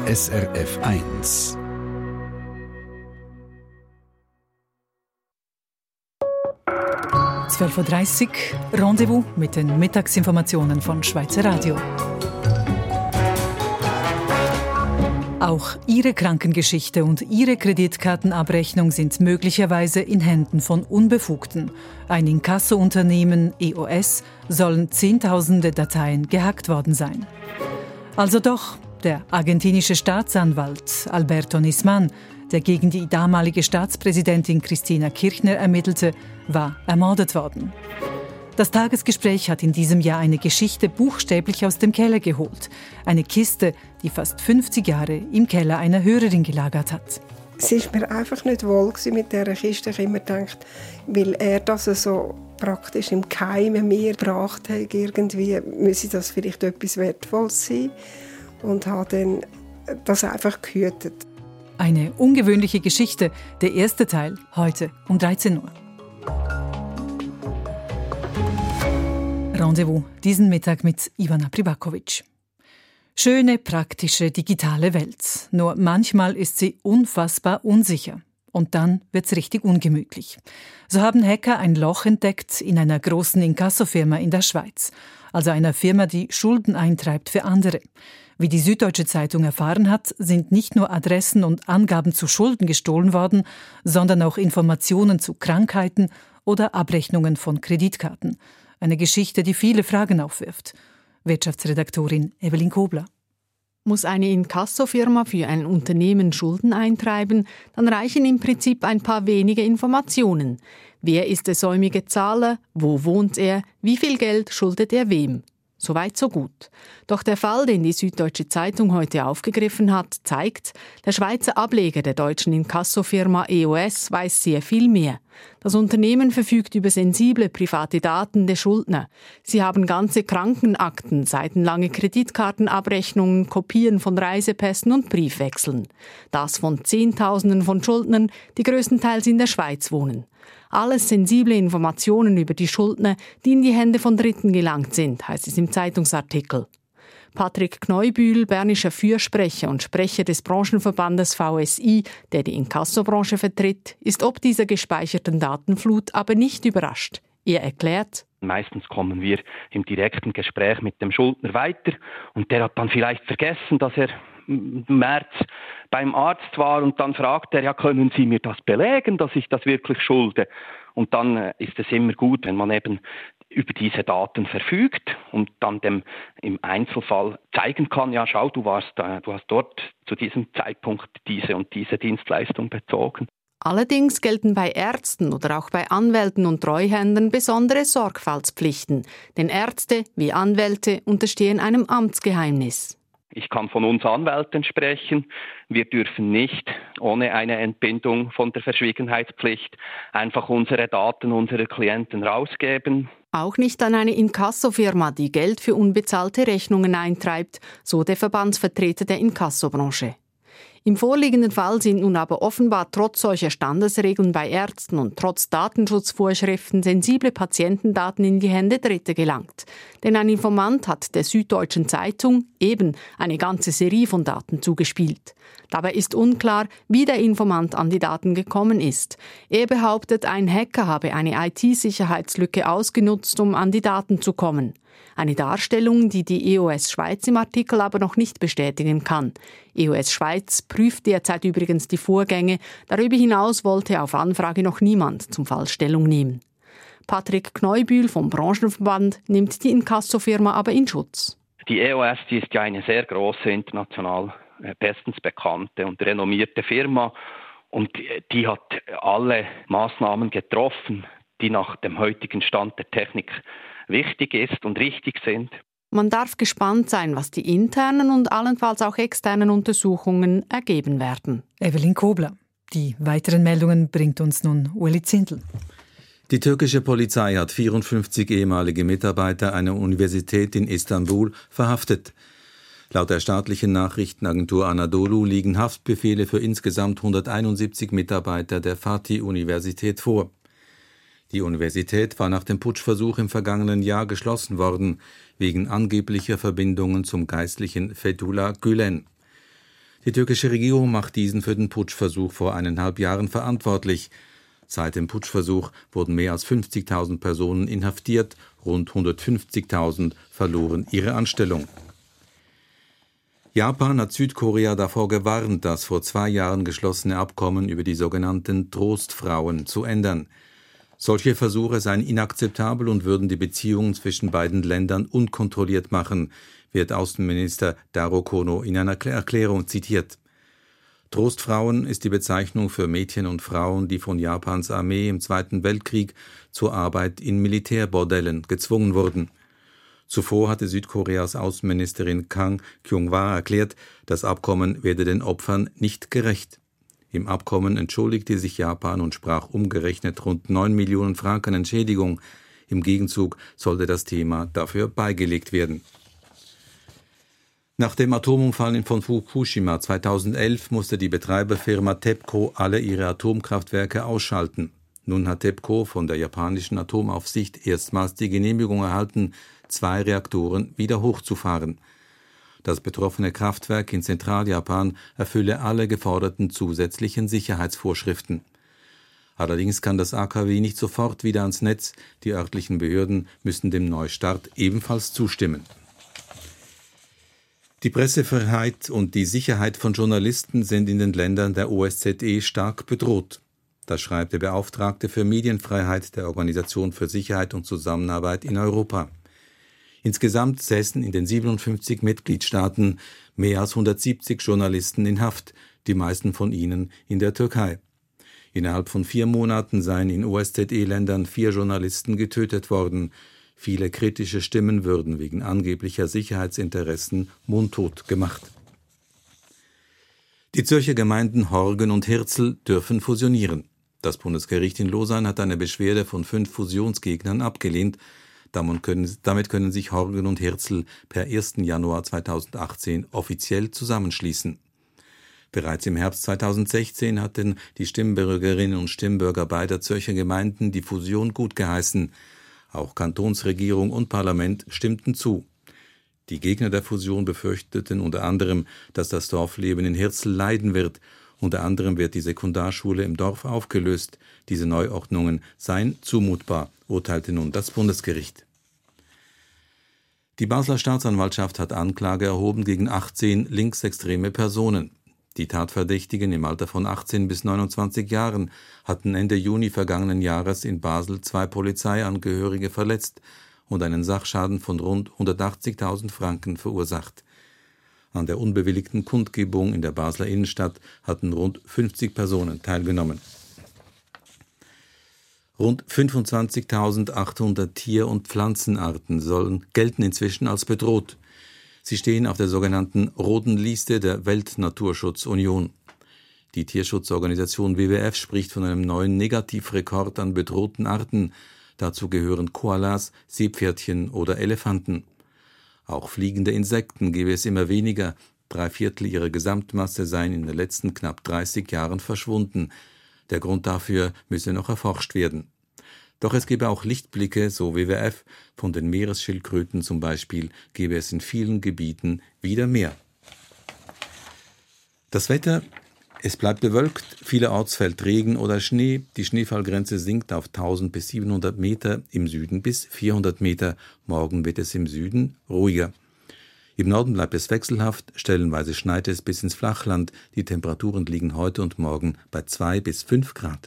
SRF 1. (12:30 Uhr) Rendezvous mit den Mittagsinformationen von Schweizer Radio. Auch Ihre Krankengeschichte und Ihre Kreditkartenabrechnung sind möglicherweise in Händen von Unbefugten. Ein Inkasso-Unternehmen, EOS, sollen Zehntausende Dateien gehackt worden sein. Also doch, der argentinische Staatsanwalt Alberto Nisman, der gegen die damalige Staatspräsidentin Cristina Kirchner ermittelte, war ermordet worden. Das Tagesgespräch hat in diesem Jahr eine Geschichte buchstäblich aus dem Keller geholt. Eine Kiste, die fast 50 Jahre im Keller einer Hörerin gelagert hat. Es war mir einfach nicht wohl mit dieser Kiste. Ich habe immer gedacht, weil er das so praktisch im Geheimen mir gebracht hat, irgendwie müsse das vielleicht etwas Wertvolles sein. Und habe dann das einfach gehütet. Eine ungewöhnliche Geschichte, der erste Teil, heute um 13 Uhr. Rendezvous diesen Mittag mit Ivana Pribakovic. Schöne, praktische, digitale Welt. Nur manchmal ist sie unfassbar unsicher. Und dann wird's richtig ungemütlich. So haben Hacker ein Loch entdeckt in einer großen Inkassofirma in der Schweiz. Also einer Firma, die Schulden eintreibt für andere. Wie die Süddeutsche Zeitung erfahren hat, sind nicht nur Adressen und Angaben zu Schulden gestohlen worden, sondern auch Informationen zu Krankheiten oder Abrechnungen von Kreditkarten. Eine Geschichte, die viele Fragen aufwirft. Wirtschaftsredaktorin Evelyn Kobler. Muss eine Inkassofirma für ein Unternehmen Schulden eintreiben, dann reichen im Prinzip ein paar wenige Informationen. Wer ist der säumige Zahler? Wo wohnt er? Wie viel Geld schuldet er wem? Soweit, so gut. Doch der Fall, den die Süddeutsche Zeitung heute aufgegriffen hat, zeigt, der Schweizer Ableger der deutschen Inkassofirma EOS weiß sehr viel mehr. Das Unternehmen verfügt über sensible private Daten der Schuldner. Sie haben ganze Krankenakten, seitenlange Kreditkartenabrechnungen, Kopien von Reisepässen und Briefwechseln. Das von Zehntausenden von Schuldnern, die größtenteils in der Schweiz wohnen. Alles sensible Informationen über die Schuldner, die in die Hände von Dritten gelangt sind, heißt es im Zeitungsartikel. Patrick Kneubühl, bernischer Fürsprecher und Sprecher des Branchenverbandes VSI, der die Inkassobranche vertritt, ist ob dieser gespeicherten Datenflut aber nicht überrascht. Er erklärt: Meistens kommen wir im direkten Gespräch mit dem Schuldner weiter und der hat dann vielleicht vergessen, dass er im März beim Arzt war und dann fragt er, ja, können Sie mir das belegen, dass ich das wirklich schulde? Und dann ist es immer gut, wenn man eben über diese Daten verfügt und dann dem im Einzelfall zeigen kann, ja, schau, du hast dort zu diesem Zeitpunkt diese und diese Dienstleistung bezogen. Allerdings gelten bei Ärzten oder auch bei Anwälten und Treuhändern besondere Sorgfaltspflichten, denn Ärzte wie Anwälte unterstehen einem Amtsgeheimnis. Ich kann von uns Anwälten sprechen. Wir dürfen nicht ohne eine Entbindung von der Verschwiegenheitspflicht einfach unsere Daten unserer Klienten rausgeben. Auch nicht an eine Inkassofirma, die Geld für unbezahlte Rechnungen eintreibt, so der Verbandsvertreter der Inkassobranche. Im vorliegenden Fall sind nun aber offenbar trotz solcher Standesregeln bei Ärzten und trotz Datenschutzvorschriften sensible Patientendaten in die Hände Dritter gelangt. Denn ein Informant hat der Süddeutschen Zeitung eben eine ganze Serie von Daten zugespielt. Dabei ist unklar, wie der Informant an die Daten gekommen ist. Er behauptet, ein Hacker habe eine IT-Sicherheitslücke ausgenutzt, um an die Daten zu kommen. Eine Darstellung, die die EOS Schweiz im Artikel aber noch nicht bestätigen kann. EOS Schweiz prüft derzeit übrigens die Vorgänge. Darüber hinaus wollte auf Anfrage noch niemand zum Fall Stellung nehmen. Patrick Kneubühl vom Branchenverband nimmt die Inkassofirma aber in Schutz. Die EOS, die ist ja eine sehr große, international bestens bekannte und renommierte Firma. Und die hat alle Maßnahmen getroffen, die nach dem heutigen Stand der Technik wichtig ist und richtig sind. Man darf gespannt sein, was die internen und allenfalls auch externen Untersuchungen ergeben werden. Evelyn Kobler. Die weiteren Meldungen bringt uns nun Ueli Zindel. Die türkische Polizei hat 54 ehemalige Mitarbeiter einer Universität in Istanbul verhaftet. Laut der staatlichen Nachrichtenagentur Anadolu liegen Haftbefehle für insgesamt 171 Mitarbeiter der Fatih-Universität vor. Die Universität war nach dem Putschversuch im vergangenen Jahr geschlossen worden, wegen angeblicher Verbindungen zum Geistlichen Fethullah Gülen. Die türkische Regierung macht diesen für den Putschversuch vor 1,5 Jahren verantwortlich. Seit dem Putschversuch wurden mehr als 50.000 Personen inhaftiert, rund 150.000 verloren ihre Anstellung. Japan hat Südkorea davor gewarnt, das vor 2 Jahren geschlossene Abkommen über die sogenannten Trostfrauen zu ändern. Solche Versuche seien inakzeptabel und würden die Beziehungen zwischen beiden Ländern unkontrolliert machen, wird Außenminister Taro Kono in einer Erklärung zitiert. Trostfrauen ist die Bezeichnung für Mädchen und Frauen, die von Japans Armee im Zweiten Weltkrieg zur Arbeit in Militärbordellen gezwungen wurden. Zuvor hatte Südkoreas Außenministerin Kang Kyung-hwa erklärt, das Abkommen werde den Opfern nicht gerecht. Im Abkommen entschuldigte sich Japan und sprach umgerechnet rund 9 Millionen Franken Entschädigung. Im Gegenzug sollte das Thema dafür beigelegt werden. Nach dem Atomunfall von Fukushima 2011 musste die Betreiberfirma TEPCO alle ihre Atomkraftwerke ausschalten. Nun hat TEPCO von der japanischen Atomaufsicht erstmals die Genehmigung erhalten, 2 Reaktoren wieder hochzufahren. Das betroffene Kraftwerk in Zentraljapan erfülle alle geforderten zusätzlichen Sicherheitsvorschriften. Allerdings kann das AKW nicht sofort wieder ans Netz. Die örtlichen Behörden müssen dem Neustart ebenfalls zustimmen. Die Pressefreiheit und die Sicherheit von Journalisten sind in den Ländern der OSZE stark bedroht. Das schreibt der Beauftragte für Medienfreiheit der Organisation für Sicherheit und Zusammenarbeit in Europa. Insgesamt säßen in den 57 Mitgliedstaaten mehr als 170 Journalisten in Haft, die meisten von ihnen in der Türkei. Innerhalb von 4 Monaten seien in OSZE-Ländern 4 Journalisten getötet worden. Viele kritische Stimmen würden wegen angeblicher Sicherheitsinteressen mundtot gemacht. Die Zürcher Gemeinden Horgen und Hirzel dürfen fusionieren. Das Bundesgericht in Lausanne hat eine Beschwerde von 5 Fusionsgegnern abgelehnt. Damit können sich Horgen und Hirzel per 1. Januar 2018 offiziell zusammenschließen. Bereits im Herbst 2016 hatten die Stimmbürgerinnen und Stimmbürger beider Zürcher Gemeinden die Fusion gutgeheißen. Auch Kantonsregierung und Parlament stimmten zu. Die Gegner der Fusion befürchteten unter anderem, dass das Dorfleben in Hirzel leiden wird. Unter anderem wird die Sekundarschule im Dorf aufgelöst. Diese Neuordnungen seien zumutbar, urteilte nun das Bundesgericht. Die Basler Staatsanwaltschaft hat Anklage erhoben gegen 18 linksextreme Personen. Die Tatverdächtigen im Alter von 18 bis 29 Jahren hatten Ende Juni vergangenen Jahres in Basel 2 Polizeiangehörige verletzt und einen Sachschaden von rund 180.000 Franken verursacht. An der unbewilligten Kundgebung in der Basler Innenstadt hatten rund 50 Personen teilgenommen. Rund 25.800 Tier- und Pflanzenarten gelten inzwischen als bedroht. Sie stehen auf der sogenannten Roten Liste der Weltnaturschutzunion. Die Tierschutzorganisation WWF spricht von einem neuen Negativrekord an bedrohten Arten. Dazu gehören Koalas, Seepferdchen oder Elefanten. Auch fliegende Insekten gäbe es immer weniger. 3/4 ihrer Gesamtmasse seien in den letzten knapp 30 Jahren verschwunden. Der Grund dafür müsse noch erforscht werden. Doch es gebe auch Lichtblicke, so WWF. Von den Meeresschildkröten zum Beispiel gebe es in vielen Gebieten wieder mehr. Das Wetter: Es bleibt bewölkt, vielerorts fällt Regen oder Schnee. Die Schneefallgrenze sinkt auf 1000 bis 700 Meter, im Süden bis 400 Meter. Morgen wird es im Süden ruhiger. Im Norden bleibt es wechselhaft, stellenweise schneit es bis ins Flachland. Die Temperaturen liegen heute und morgen bei 2 bis 5 Grad.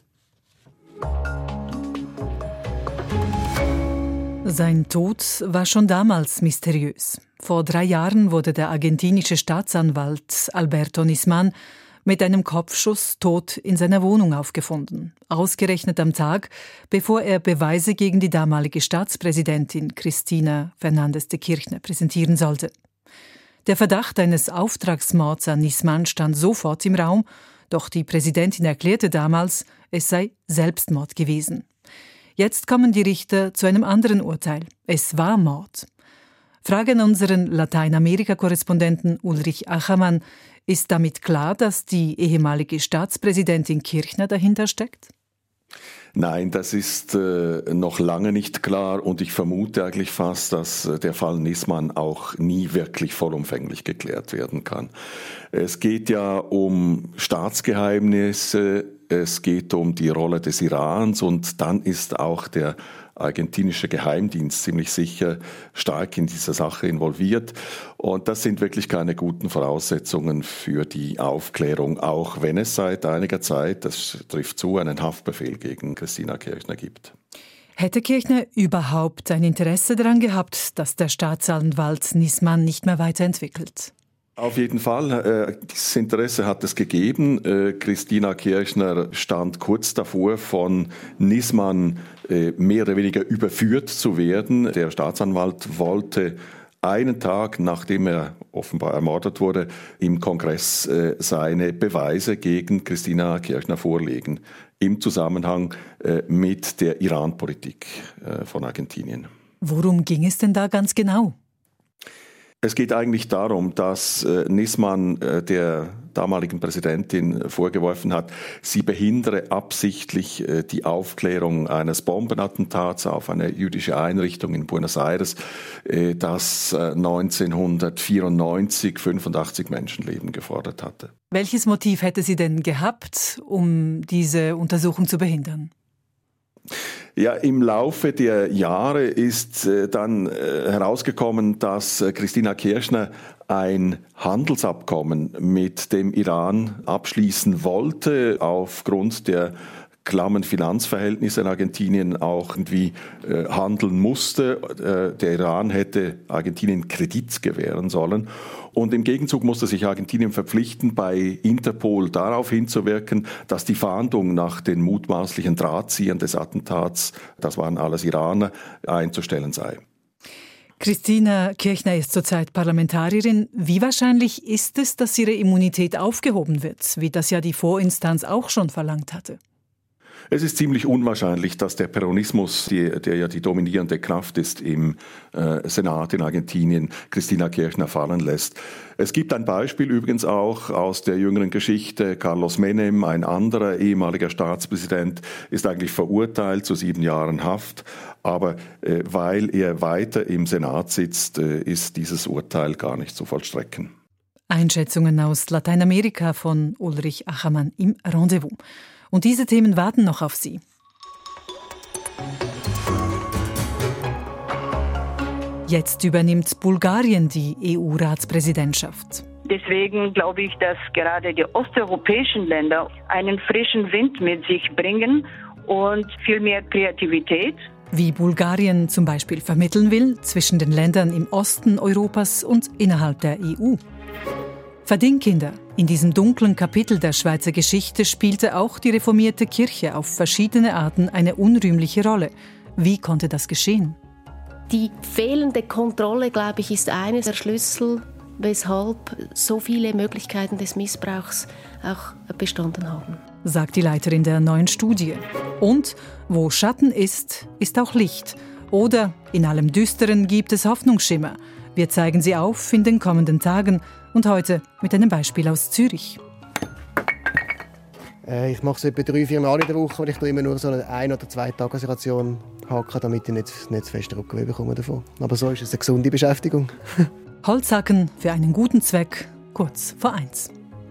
Sein Tod war schon damals mysteriös. Vor 3 Jahren wurde der argentinische Staatsanwalt Alberto Nisman mit einem Kopfschuss tot in seiner Wohnung aufgefunden. Ausgerechnet am Tag, bevor er Beweise gegen die damalige Staatspräsidentin Cristina Fernández de Kirchner präsentieren sollte. Der Verdacht eines Auftragsmords an Nisman stand sofort im Raum, doch die Präsidentin erklärte damals, es sei Selbstmord gewesen. Jetzt kommen die Richter zu einem anderen Urteil. Es war Mord. Frage an unseren Lateinamerika-Korrespondenten Ulrich Achermann: Ist damit klar, dass die ehemalige Staatspräsidentin Kirchner dahinter steckt? Nein, das ist noch lange nicht klar und ich vermute eigentlich fast, dass der Fall Nisman auch nie wirklich vollumfänglich geklärt werden kann. Es geht ja um Staatsgeheimnisse, es geht um die Rolle des Irans und dann ist auch der argentinische Geheimdienst ziemlich sicher stark in dieser Sache involviert. Und das sind wirklich keine guten Voraussetzungen für die Aufklärung, auch wenn es seit einiger Zeit, das trifft zu, einen Haftbefehl gegen Christina Kirchner gibt. Hätte Kirchner überhaupt ein Interesse daran gehabt, dass der Staatsanwalt Nisman nicht mehr weiterentwickelt? Auf jeden Fall, dieses Interesse hat es gegeben. Christina Kirchner stand kurz davor, von Nisman mehr oder weniger überführt zu werden. Der Staatsanwalt wollte einen Tag, nachdem er offenbar ermordet wurde, im Kongress seine Beweise gegen Christina Kirchner vorlegen, im Zusammenhang mit der Iran-Politik von Argentinien. Worum ging es denn da ganz genau? Es geht eigentlich darum, dass Nisman der damaligen Präsidentin vorgeworfen hat, sie behindere absichtlich die Aufklärung eines Bombenattentats auf eine jüdische Einrichtung in Buenos Aires, das 1994 85 Menschenleben gefordert hatte. Welches Motiv hätte sie denn gehabt, um diese Untersuchung zu behindern? Ja, im Laufe der Jahre ist dann herausgekommen, dass Christina Kirchner ein Handelsabkommen mit dem Iran abschließen wollte, aufgrund der klammen Finanzverhältnisse in Argentinien auch irgendwie handeln musste. Der Iran hätte Argentinien Kredit gewähren sollen. Und im Gegenzug musste sich Argentinien verpflichten, bei Interpol darauf hinzuwirken, dass die Fahndung nach den mutmaßlichen Drahtziehern des Attentats, das waren alles Iraner, einzustellen sei. Christina Kirchner ist zurzeit Parlamentarierin. Wie wahrscheinlich ist es, dass ihre Immunität aufgehoben wird, wie das ja die Vorinstanz auch schon verlangt hatte? Es ist ziemlich unwahrscheinlich, dass der Peronismus, der ja die dominierende Kraft ist im Senat in Argentinien, Christina Kirchner fallen lässt. Es gibt ein Beispiel übrigens auch aus der jüngeren Geschichte. Carlos Menem, ein anderer ehemaliger Staatspräsident, ist eigentlich verurteilt zu 7 Jahren Haft. Aber weil er weiter im Senat sitzt, ist dieses Urteil gar nicht zu vollstrecken. Einschätzungen aus Lateinamerika von Ulrich Achermann im Rendezvous. Und diese Themen warten noch auf Sie. Jetzt übernimmt Bulgarien die EU-Ratspräsidentschaft. Deswegen glaube ich, dass gerade die osteuropäischen Länder einen frischen Wind mit sich bringen und viel mehr Kreativität. Wie Bulgarien zum Beispiel vermitteln will zwischen den Ländern im Osten Europas und innerhalb der EU. Verdingkinder. In diesem dunklen Kapitel der Schweizer Geschichte spielte auch die reformierte Kirche auf verschiedene Arten eine unrühmliche Rolle. Wie konnte das geschehen? Die fehlende Kontrolle, glaube ich, ist eines der Schlüssel, weshalb so viele Möglichkeiten des Missbrauchs auch bestanden haben, sagt die Leiterin der neuen Studie. Und wo Schatten ist, ist auch Licht. Oder in allem Düsteren gibt es Hoffnungsschimmer. Wir zeigen sie auf in den kommenden Tagen und heute mit einem Beispiel aus Zürich. Ich mache es etwa 3-4 Mal in der Woche, weil ich immer nur so eine 1- oder 2-Tagesration hacke, damit ich nicht zu fest Rückenweh bekomme davon. Aber so ist es eine gesunde Beschäftigung. Holzhacken für einen guten Zweck, kurz vor 1.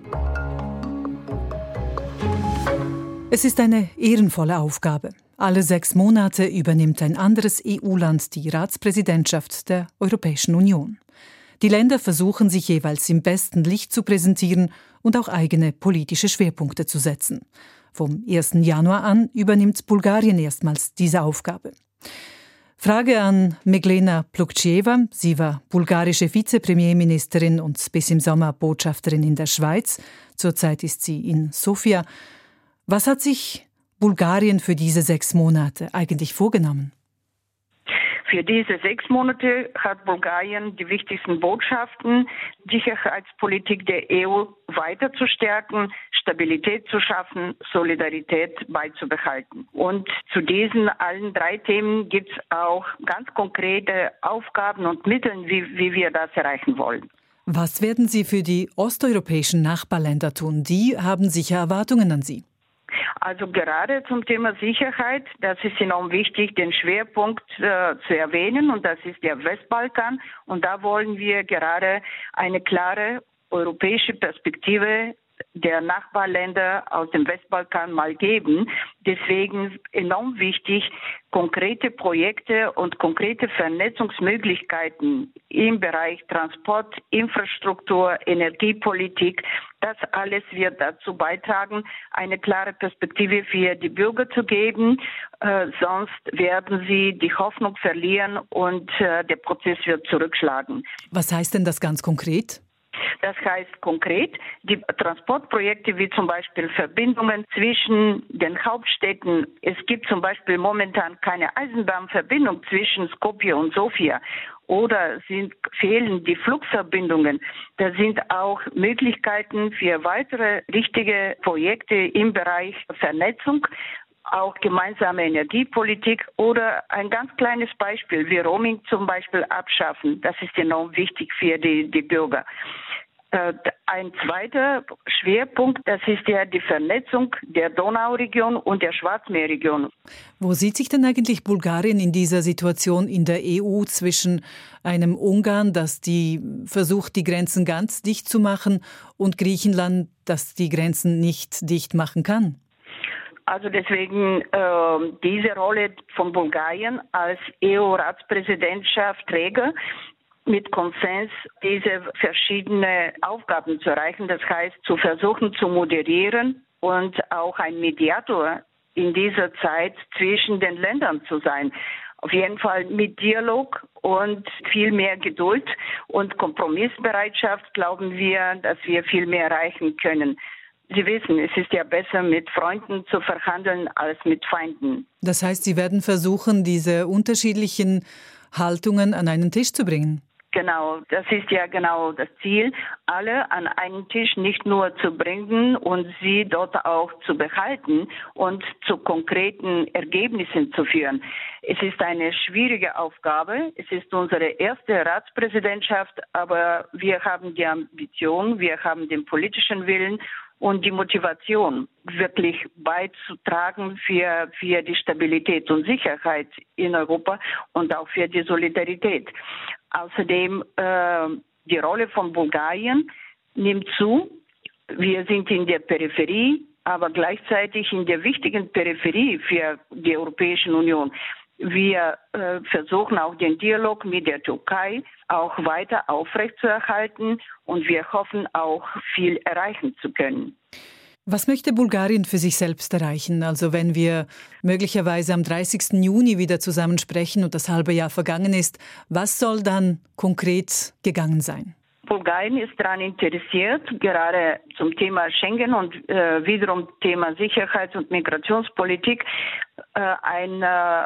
Es ist eine ehrenvolle Aufgabe. Alle 6 Monate übernimmt ein anderes EU-Land die Ratspräsidentschaft der Europäischen Union. Die Länder versuchen, sich jeweils im besten Licht zu präsentieren und auch eigene politische Schwerpunkte zu setzen. Vom 1. Januar an übernimmt Bulgarien erstmals diese Aufgabe. Frage an Meglena Plukčeva. Sie war bulgarische Vizepremierministerin und bis im Sommer Botschafterin in der Schweiz. Zurzeit ist sie in Sofia. Was hat sich Bulgarien für diese 6 Monate eigentlich vorgenommen? Für diese 6 Monate hat Bulgarien die wichtigsten Botschaften, Sicherheitspolitik der EU weiter zu stärken, Stabilität zu schaffen, Solidarität beizubehalten. Und zu diesen allen 3 Themen gibt es auch ganz konkrete Aufgaben und Mittel, wie wir das erreichen wollen. Was werden Sie für die osteuropäischen Nachbarländer tun? Die haben sicher Erwartungen an Sie. Also gerade zum Thema Sicherheit, das ist enorm wichtig, den Schwerpunkt zu erwähnen, und das ist der Westbalkan. Und da wollen wir gerade eine klare europäische Perspektive der Nachbarländer aus dem Westbalkan mal geben. Deswegen enorm wichtig, konkrete Projekte und konkrete Vernetzungsmöglichkeiten im Bereich Transport, Infrastruktur, Energiepolitik. Das alles wird dazu beitragen, eine klare Perspektive für die Bürger zu geben. Sonst werden sie die Hoffnung verlieren und der Prozess wird zurückschlagen. Was heißt denn das ganz konkret? Das heißt konkret, die Transportprojekte wie zum Beispiel Verbindungen zwischen den Hauptstädten. Es gibt zum Beispiel momentan keine Eisenbahnverbindung zwischen Skopje und Sofia. Oder fehlen die Flugverbindungen. Da sind auch Möglichkeiten für weitere richtige Projekte im Bereich Vernetzung, auch gemeinsame Energiepolitik oder ein ganz kleines Beispiel, wie Roaming zum Beispiel abschaffen. Das ist enorm wichtig für die Bürger. Ein zweiter Schwerpunkt, das ist ja die Vernetzung der Donauregion und der Schwarzmeerregion. Wo sieht sich denn eigentlich Bulgarien in dieser Situation in der EU zwischen einem Ungarn, das versucht, die Grenzen ganz dicht zu machen, und Griechenland, das die Grenzen nicht dicht machen kann? Also deswegen diese Rolle von Bulgarien als EU-Ratspräsidentschaftsträger mit Konsens diese verschiedenen Aufgaben zu erreichen. Das heißt, zu versuchen zu moderieren und auch ein Mediator in dieser Zeit zwischen den Ländern zu sein. Auf jeden Fall mit Dialog und viel mehr Geduld und Kompromissbereitschaft glauben wir, dass wir viel mehr erreichen können. Sie wissen, es ist ja besser, mit Freunden zu verhandeln als mit Feinden. Das heißt, Sie werden versuchen, diese unterschiedlichen Haltungen an einen Tisch zu bringen? Genau, das ist ja genau das Ziel, alle an einen Tisch nicht nur zu bringen und sie dort auch zu behalten und zu konkreten Ergebnissen zu führen. Es ist eine schwierige Aufgabe. Es ist unsere erste Ratspräsidentschaft, aber wir haben die Ambition, wir haben den politischen Willen und die Motivation, wirklich beizutragen für die Stabilität und Sicherheit in Europa und auch für die Solidarität. Außerdem die Rolle von Bulgarien nimmt zu. Wir sind in der Peripherie, aber gleichzeitig in der wichtigen Peripherie für die Europäische Union. Wir versuchen auch den Dialog mit der Türkei auch weiter aufrechtzuerhalten und wir hoffen auch viel erreichen zu können. Was möchte Bulgarien für sich selbst erreichen? Also wenn wir möglicherweise am 30. Juni wieder zusammen sprechen und das halbe Jahr vergangen ist, was soll dann konkret gegangen sein? Bulgarien ist daran interessiert, gerade zum Thema Schengen und wiederum Thema Sicherheits- und Migrationspolitik, ein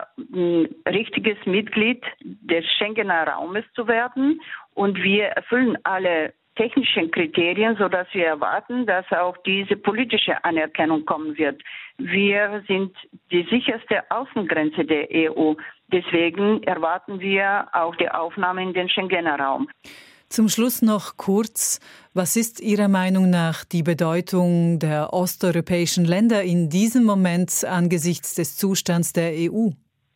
richtiges Mitglied des Schengener Raumes zu werden. Und wir erfüllen alle technischen Kriterien, sodass wir erwarten, dass auch diese politische Anerkennung kommen wird. Wir sind die sicherste Außengrenze der EU. Deswegen erwarten wir auch die Aufnahme in den Schengener Raum. Zum Schluss noch kurz, was ist Ihrer Meinung nach die Bedeutung der osteuropäischen Länder in diesem Moment angesichts des Zustands der EU?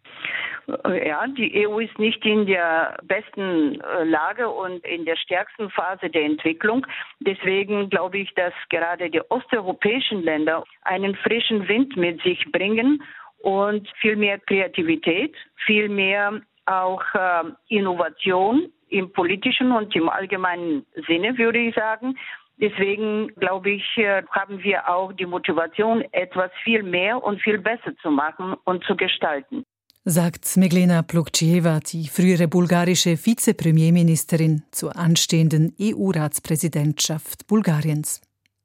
Ja, die EU ist nicht in der besten Lage und in der stärksten Phase der Entwicklung. Deswegen glaube ich, dass gerade die osteuropäischen Länder einen frischen Wind mit sich bringen und viel mehr Kreativität, viel mehr auch Innovation im politischen und im allgemeinen Sinne, würde ich sagen. Deswegen, glaube ich, haben wir auch die Motivation, etwas viel mehr und viel besser zu machen und zu gestalten. Sagt Meglena Plokčijeva, die frühere bulgarische Vizepremierministerin zur anstehenden EU-Ratspräsidentschaft Bulgariens.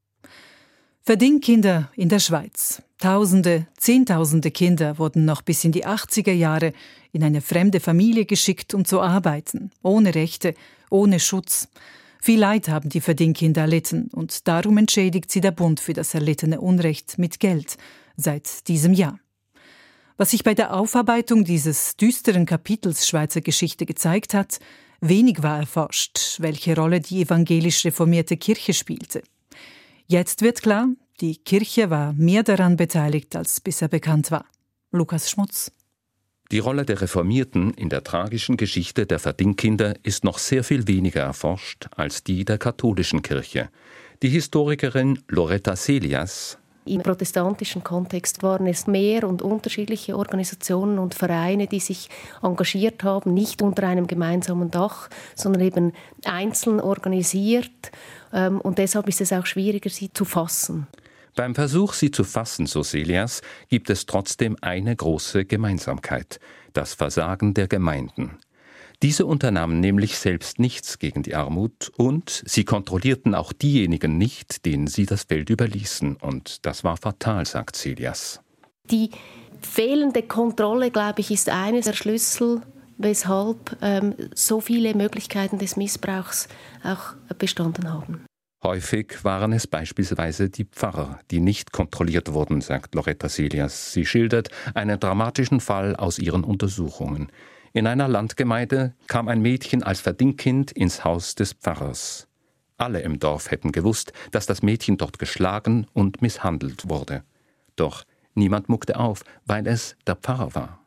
Verdingkinder in der Schweiz. Tausende, Zehntausende Kinder wurden noch bis in die 80er Jahre in eine fremde Familie geschickt, um zu arbeiten. Ohne Rechte, ohne Schutz. Viel Leid haben die Verdingkinder erlitten und darum entschädigt sie der Bund für das erlittene Unrecht mit Geld seit diesem Jahr. Was sich bei der Aufarbeitung dieses düsteren Kapitels Schweizer Geschichte gezeigt hat, wenig war erforscht, welche Rolle die evangelisch reformierte Kirche spielte. Jetzt wird klar, Die Kirche war mehr daran beteiligt, als bisher bekannt war. Lukas Schmutz. Die Rolle der Reformierten in der tragischen Geschichte der Verdingkinder ist noch sehr viel weniger erforscht als die der katholischen Kirche. Die Historikerin Loretta Selias: Im protestantischen Kontext waren es mehr und unterschiedliche Organisationen und Vereine, die sich engagiert haben, nicht unter einem gemeinsamen Dach, sondern eben einzeln organisiert. Und deshalb ist es auch schwieriger, sie zu fassen. Beim Versuch, sie zu fassen, so Selias, gibt es trotzdem eine große Gemeinsamkeit: das Versagen der Gemeinden. Diese unternahmen nämlich selbst nichts gegen die Armut und sie kontrollierten auch diejenigen nicht, denen sie das Feld überließen. Und das war fatal, sagt Selias. Die fehlende Kontrolle, glaube ich, ist eines der Schlüssel, weshalb so viele Möglichkeiten des Missbrauchs auch bestanden haben. Häufig waren es beispielsweise die Pfarrer, die nicht kontrolliert wurden, sagt Loretta Selias. Sie schildert einen dramatischen Fall aus ihren Untersuchungen. In einer Landgemeinde kam ein Mädchen als Verdingkind ins Haus des Pfarrers. Alle im Dorf hätten gewusst, dass das Mädchen dort geschlagen und misshandelt wurde. Doch niemand muckte auf, weil es der Pfarrer war.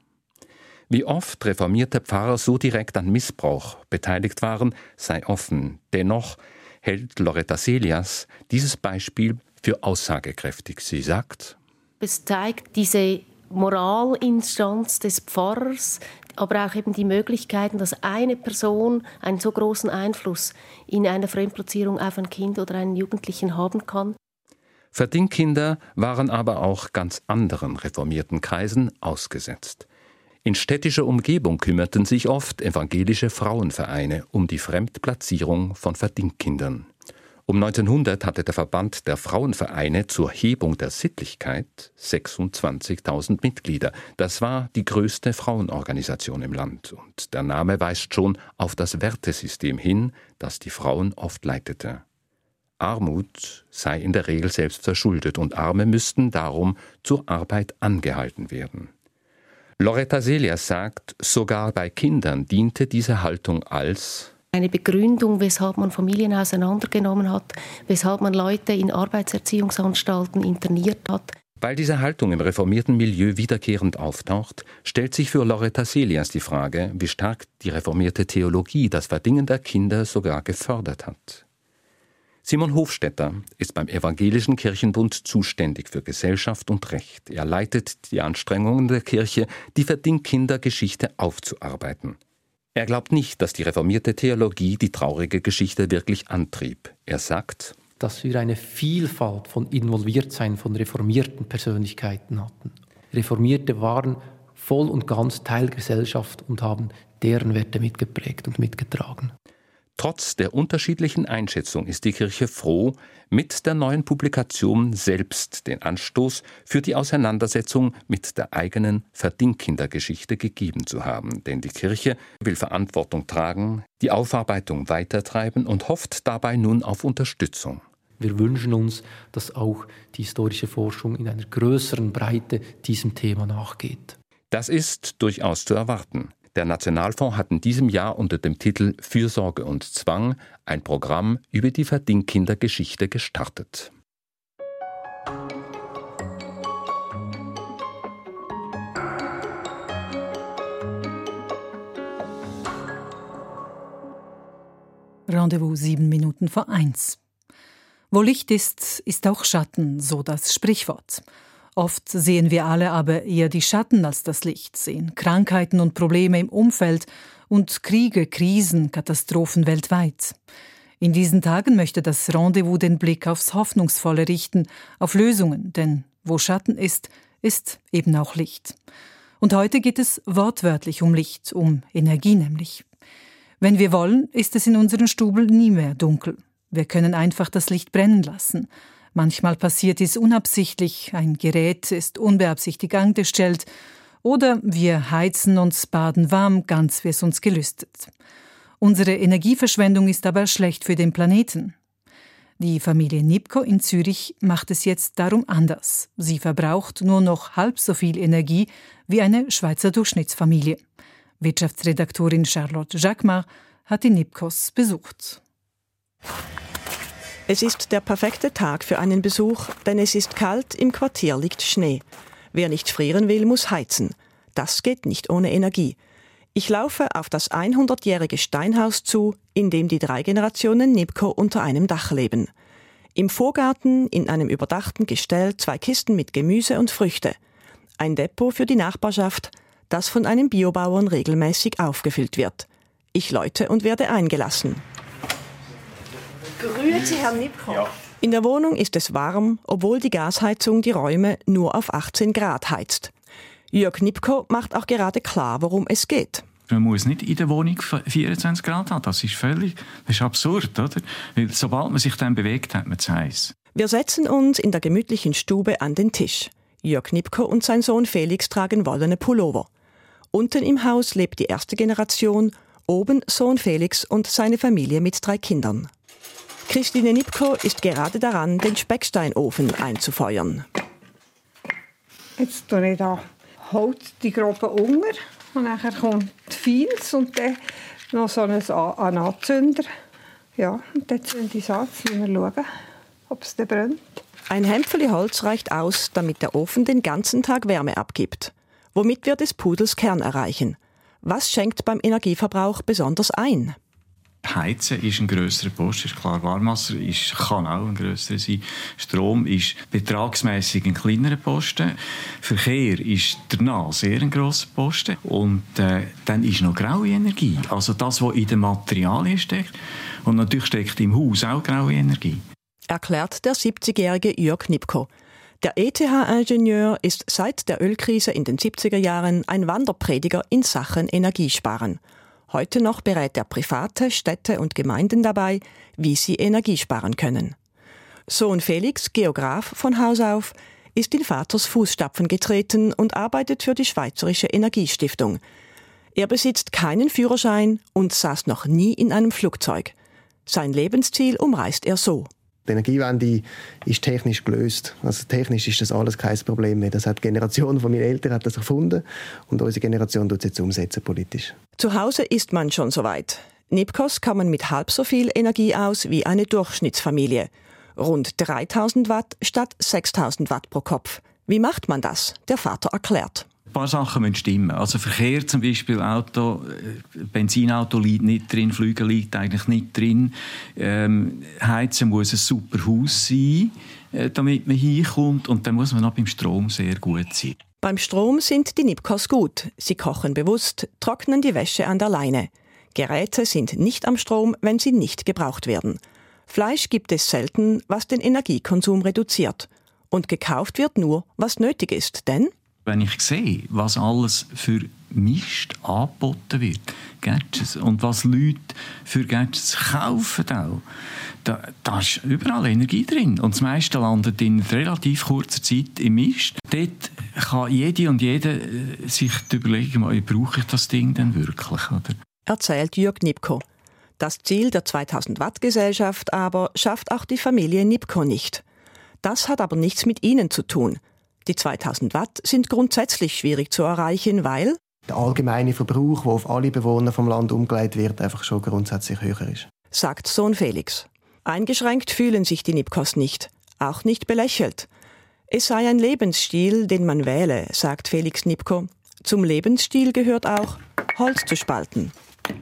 Wie oft reformierte Pfarrer so direkt an Missbrauch beteiligt waren, sei offen. Dennoch hält Loretta Selias dieses Beispiel für aussagekräftig. Sie sagt: Es zeigt diese Moralinstanz des Pfarrers, aber auch eben die Möglichkeiten, dass eine Person einen so großen Einfluss in einer Fremdplatzierung auf ein Kind oder einen Jugendlichen haben kann. Verdingkinder waren aber auch ganz anderen reformierten Kreisen ausgesetzt. In städtischer Umgebung kümmerten sich oft evangelische Frauenvereine um die Fremdplatzierung von Verdingkindern. Um 1900 hatte der Verband der Frauenvereine zur Hebung der Sittlichkeit 26.000 Mitglieder. Das war die größte Frauenorganisation im Land. Und der Name weist schon auf das Wertesystem hin, das die Frauen oft leitete. Armut sei in der Regel selbst verschuldet und Arme müssten darum zur Arbeit angehalten werden. Loretta Selias sagt, sogar bei Kindern diente diese Haltung als eine Begründung, weshalb man Familien auseinandergenommen hat, weshalb man Leute in Arbeitserziehungsanstalten interniert hat. Weil diese Haltung im reformierten Milieu wiederkehrend auftaucht, stellt sich für Loretta Selias die Frage, wie stark die reformierte Theologie das Verdingen der Kinder sogar gefördert hat. Simon Hofstetter ist beim Evangelischen Kirchenbund zuständig für Gesellschaft und Recht. Er leitet die Anstrengungen der Kirche, die Verdingkindergeschichte aufzuarbeiten. Er glaubt nicht, dass die reformierte Theologie die traurige Geschichte wirklich antrieb. Er sagt, dass wir eine Vielfalt von Involviertsein von reformierten Persönlichkeiten hatten. Reformierte waren voll und ganz Teil der Gesellschaft und haben deren Werte mitgeprägt und mitgetragen. Trotz der unterschiedlichen Einschätzung ist die Kirche froh, mit der neuen Publikation selbst den Anstoß für die Auseinandersetzung mit der eigenen Verdingkindergeschichte gegeben zu haben. Denn die Kirche will Verantwortung tragen, die Aufarbeitung weitertreiben und hofft dabei nun auf Unterstützung. Wir wünschen uns, dass auch die historische Forschung in einer größeren Breite diesem Thema nachgeht. Das ist durchaus zu erwarten. Der Nationalfonds hat in diesem Jahr unter dem Titel Fürsorge und Zwang ein Programm über die Verdingkindergeschichte gestartet. Rendezvous 7 Minuten vor 1. Wo Licht ist, ist auch Schatten, so das Sprichwort. Oft sehen wir alle aber eher die Schatten als das Licht, sehen Krankheiten und Probleme im Umfeld und Kriege, Krisen, Katastrophen weltweit. In diesen Tagen möchte das Rendezvous den Blick aufs Hoffnungsvolle richten, auf Lösungen, denn wo Schatten ist, ist eben auch Licht. Und heute geht es wortwörtlich um Licht, um Energie nämlich. Wenn wir wollen, ist es in unseren Stuben nie mehr dunkel. Wir können einfach das Licht brennen lassen. Manchmal passiert dies unabsichtlich, ein Gerät ist unbeabsichtigt angestellt oder wir heizen uns baden warm, ganz wie es uns gelüstet. Unsere Energieverschwendung ist aber schlecht für den Planeten. Die Familie Nipko in Zürich macht es jetzt darum anders. Sie verbraucht nur noch halb so viel Energie wie eine Schweizer Durchschnittsfamilie. Wirtschaftsredaktorin Charlotte Jacquemart hat die Nipkos besucht. Es ist der perfekte Tag für einen Besuch, denn es ist kalt, im Quartier liegt Schnee. Wer nicht frieren will, muss heizen. Das geht nicht ohne Energie. Ich laufe auf das 100-jährige Steinhaus zu, in dem die 3 Generationen Nipkow unter einem Dach leben. Im Vorgarten, in einem überdachten Gestell, 2 Kisten mit Gemüse und Früchte. Ein Depot für die Nachbarschaft, das von einem Biobauern regelmäßig aufgefüllt wird. Ich läute und werde eingelassen. Grüezi, Herr Nipkow. Ja. In der Wohnung ist es warm, obwohl die Gasheizung die Räume nur auf 18 Grad heizt. Jörg Nipkow macht auch gerade klar, worum es geht. Man muss nicht in der Wohnung 24 Grad haben. Das ist absurd, oder? Weil sobald man sich dann bewegt, hat man es heiß. Wir setzen uns in der gemütlichen Stube an den Tisch. Jörg Nipkow und sein Sohn Felix tragen wollene Pullover. Unten im Haus lebt die erste Generation, oben Sohn Felix und seine Familie mit 3 Kindern. Christine Nipkow ist gerade daran, den Specksteinofen einzufeuern. Jetzt tue ich da Holz, die groben Unger. Und dann kommt Feins und dann noch so ein Anzünder. Ja, und dann zünde ich es an. Jetzt müssen wir schauen, ob es dann brennt. Ein Hämpfeli Holz reicht aus, damit der Ofen den ganzen Tag Wärme abgibt. Womit wir des Pudels Kern erreichen. Was schenkt beim Energieverbrauch besonders ein? Heizen ist ein grösserer Posten, ist klar. Warmwasser kann auch ein grösserer sein. Strom ist betragsmässig ein kleinerer Posten. Verkehr ist danach sehr ein grosser Posten. Und dann ist noch graue Energie. Also das, was in den Materialien steckt. Und natürlich steckt im Haus auch graue Energie. Erklärt der 70-jährige Jörg Nipkow. Der ETH-Ingenieur ist seit der Ölkrise in den 70er Jahren ein Wanderprediger in Sachen Energiesparen. Heute noch berät er Private, Städte und Gemeinden dabei, wie sie Energie sparen können. Sohn Felix, Geograf von Haus auf, ist in Vaters Fußstapfen getreten und arbeitet für die Schweizerische Energiestiftung. Er besitzt keinen Führerschein und saß noch nie in einem Flugzeug. Sein Lebensziel umreißt er so. Die Energiewende ist technisch gelöst. Also technisch ist das alles kein Problem mehr. Das hat die Generation von meinen Eltern hat das erfunden und unsere Generation tut es jetzt umsetzen politisch. Zu Hause ist man schon soweit. Nipkows kommen mit halb so viel Energie aus wie eine Durchschnittsfamilie. Rund 3.000 Watt statt 6.000 Watt pro Kopf. Wie macht man das? Der Vater erklärt. Ein paar Sachen müssen stimmen. Also Verkehr zum Beispiel, Benzinauto liegt nicht drin, Flüge liegt eigentlich nicht drin. Heizen muss ein super Haus sein, damit man hinkommt. Und dann muss man auch beim Strom sehr gut sein. Beim Strom sind die Nipkows gut. Sie kochen bewusst, trocknen die Wäsche an der Leine. Geräte sind nicht am Strom, wenn sie nicht gebraucht werden. Fleisch gibt es selten, was den Energiekonsum reduziert. Und gekauft wird nur, was nötig ist, denn wenn ich sehe, was alles für Mist angeboten wird, Gadgets, und was Leute für Gadgets kaufen auch, da ist überall Energie drin. Und das meiste landet in relativ kurzer Zeit im Mist. Dort kann jede und jeder sich überlegen, brauche ich das Ding denn wirklich? Oder? Erzählt Jörg Nipkow. Das Ziel der 2000-Watt-Gesellschaft aber schafft auch die Familie Nipkow nicht. Das hat aber nichts mit ihnen zu tun. Die 2000 Watt sind grundsätzlich schwierig zu erreichen, weil der allgemeine Verbrauch, der auf alle Bewohner vom Land umgelegt wird, einfach schon grundsätzlich höher ist. Sagt Sohn Felix. Eingeschränkt fühlen sich die Nipkows nicht, auch nicht belächelt. Es sei ein Lebensstil, den man wähle, sagt Felix Nipkow. Zum Lebensstil gehört auch, Holz zu spalten.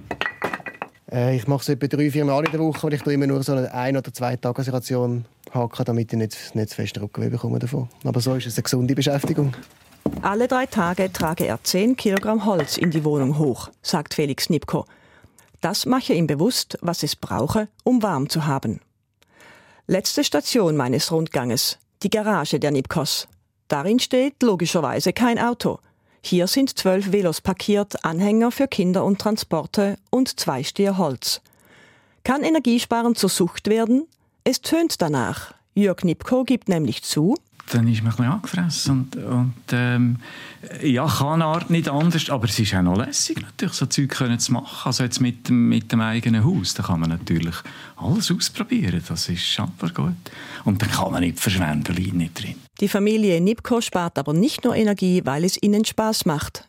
Ich mache es etwa 3-4 Mal in der Woche, weil ich immer nur so eine 1- oder 2-Tagesration hacken, damit ich nicht zu fest Rückenweh bekomme davon. Aber so ist es eine gesunde Beschäftigung. Alle 3 Tage trage er 10 Kilogramm Holz in die Wohnung hoch, sagt Felix Nipkow. Das mache ihm bewusst, was es brauche, um warm zu haben. Letzte Station meines Rundganges, die Garage der Nipkows. Darin steht logischerweise kein Auto. Hier sind 12 Velos parkiert, Anhänger für Kinder und Transporte und 2 Stier Holz. Kann Energiesparen zur Sucht werden? Es tönt danach. Jörg Nipkow gibt nämlich zu, dann ist man ein bisschen angefressen und ja, kann Art nicht anders, aber es ist auch noch lässig, natürlich, so Zeug zu machen. Also jetzt mit dem eigenen Haus, da kann man natürlich alles ausprobieren, das ist scheinbar gut. Und dann kann man nicht verschwenden, liegt nicht drin. Die Familie Nipkow spart aber nicht nur Energie, weil es ihnen Spaß macht.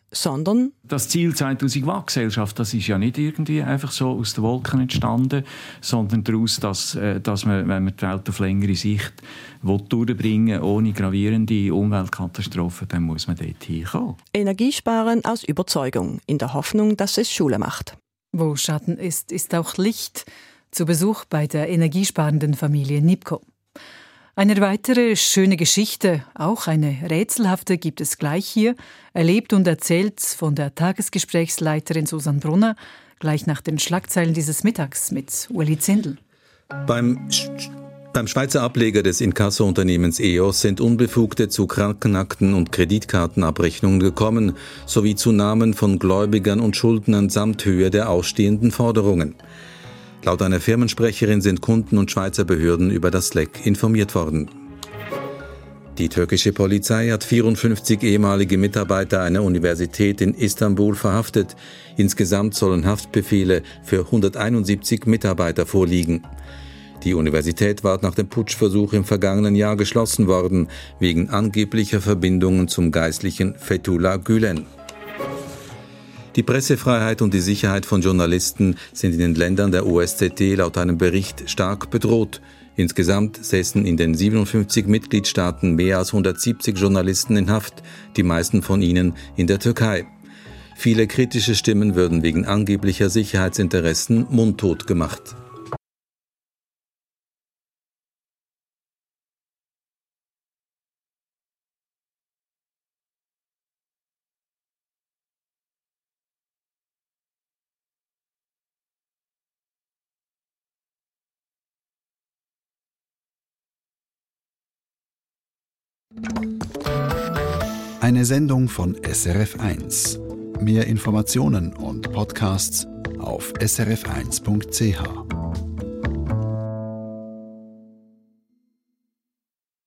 sondern das Ziel 2000 Watt-Gesellschaft, das ist ja nicht irgendwie einfach so aus den Wolken entstanden, sondern daraus, dass man, wenn man die Welt auf längere Sicht durchbringen will, ohne gravierende Umweltkatastrophen, dann muss man dort hinkommen. Energiesparen aus Überzeugung, in der Hoffnung, dass es Schule macht. Wo Schatten ist, ist auch Licht. Zu Besuch bei der energiesparenden Familie Nipkow. Eine weitere schöne Geschichte, auch eine rätselhafte, gibt es gleich hier, erlebt und erzählt von der Tagesgesprächsleiterin Susanne Brunner, gleich nach den Schlagzeilen dieses Mittags mit Ueli Zindel. Beim Schweizer Ableger des Inkasso-Unternehmens EOS sind Unbefugte zu Krankenakten und Kreditkartenabrechnungen gekommen, sowie zu Namen von Gläubigern und Schuldnern samt Höhe der ausstehenden Forderungen. Laut einer Firmensprecherin sind Kunden und Schweizer Behörden über das Leck informiert worden. Die türkische Polizei hat 54 ehemalige Mitarbeiter einer Universität in Istanbul verhaftet. Insgesamt sollen Haftbefehle für 171 Mitarbeiter vorliegen. Die Universität war nach dem Putschversuch im vergangenen Jahr geschlossen worden, wegen angeblicher Verbindungen zum Geistlichen Fethullah Gülen. Die Pressefreiheit und die Sicherheit von Journalisten sind in den Ländern der OSZE laut einem Bericht stark bedroht. Insgesamt säßen in den 57 Mitgliedstaaten mehr als 170 Journalisten in Haft, die meisten von ihnen in der Türkei. Viele kritische Stimmen würden wegen angeblicher Sicherheitsinteressen mundtot gemacht. Eine Sendung von SRF1. Mehr Informationen und Podcasts auf srf1.ch.